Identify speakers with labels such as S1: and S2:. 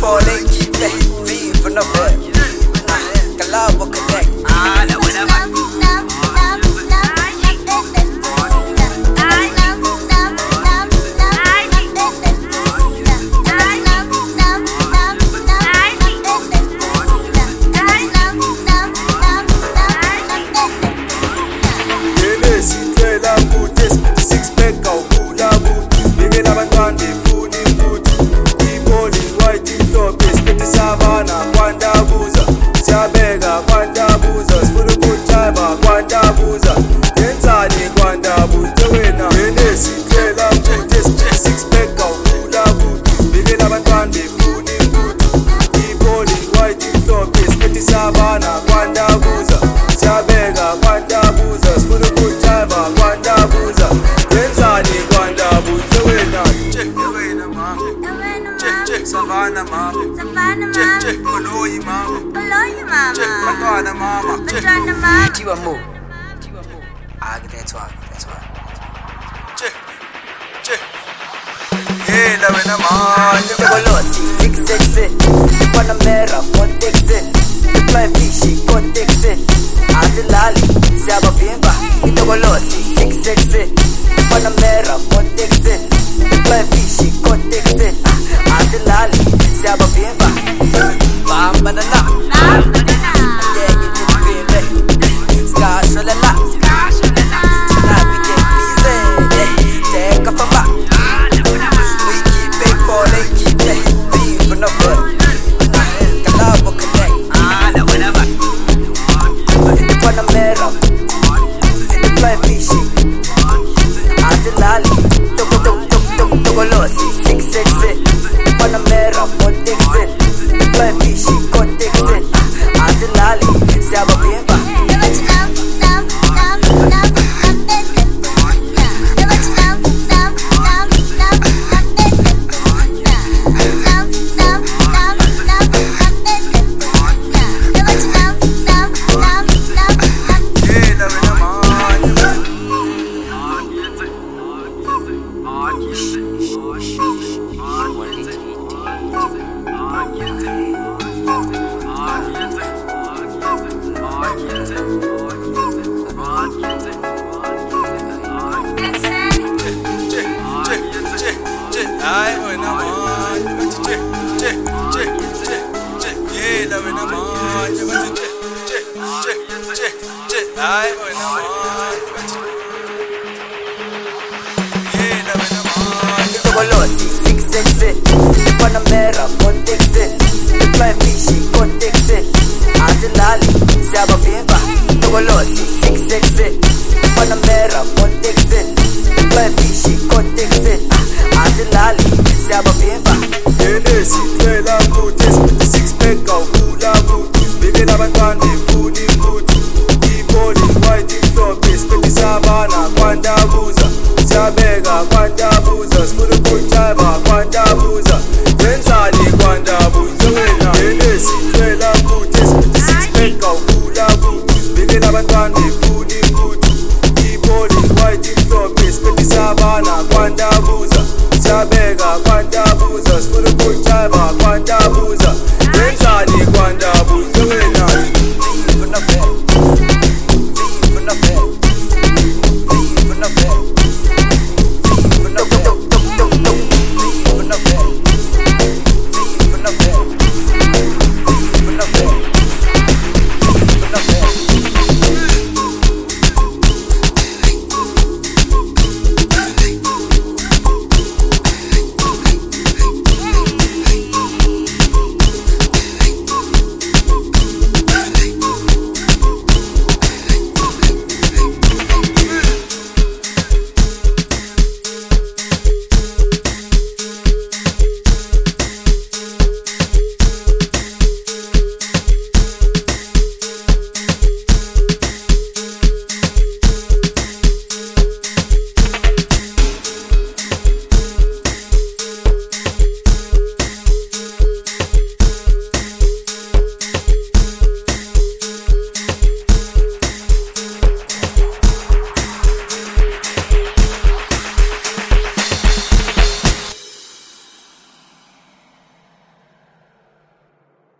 S1: calling, keep that vive no boy. Kalabo connect.
S2: Sitwela mbuti six pack awukula buti sibekela abantwana befuna imbuti iboli white imhlophe isiketi savana kwandabuza siyabeka kwandabuza sifuna ukujaiva kwandabuza yenzani kwandabuza wena wena sitwela mbuti six pack awukula buti sibekela abantwana befuna imbuti iboli white imhlophe isiketi savana kwandabuza siyabeka kwandabuza sifuna ukujaiva kwandabuza yenzani kwandabuza wena wena mama savana mama koloyi mama bantwana mama
S1: Tiwa mo. That's why.
S2: yela wena mama
S1: Tokolosi 666 Panamera Montexe Fly fishy Contexe Azilali Siyabavimba Tokolosi 666 Panamera Montexe Fly fishy Contexe Azilali Siyabavimba Bamba na na Yeah, you did feel it Skasho la la Now we get busy Take a from back keep that vive no boy. Kalabo connect. Panamera. Fly fishy. Azilali. Tokolosi 666. Panamera. Montexe. Fly fishy. Contexe. Azilali. Siyabavimba. Tokolosi 666 Panamera Montexe Fly fishy Contexe Azilali Siyabavimba Tokolosi 666 Panamera Montexe Fly fishy Contexe Azilali Siyabavimba
S2: yena sitwela mbuti six pack awukula buti sibekela abantwana befuna imbuti iboli white imhlophe isiketi savana kwandabuza siyabeka kwandabuza sifuna ukujaiva kwandabuza yenzani kwandabuza wena yena sitwela mbuti six pack awukula buti sibekela abantwana befuna imbuti iboli white imhlophe isiketi savana kwandabuza siyabeka kwandabuza sifuna ukujaiva kwandabuza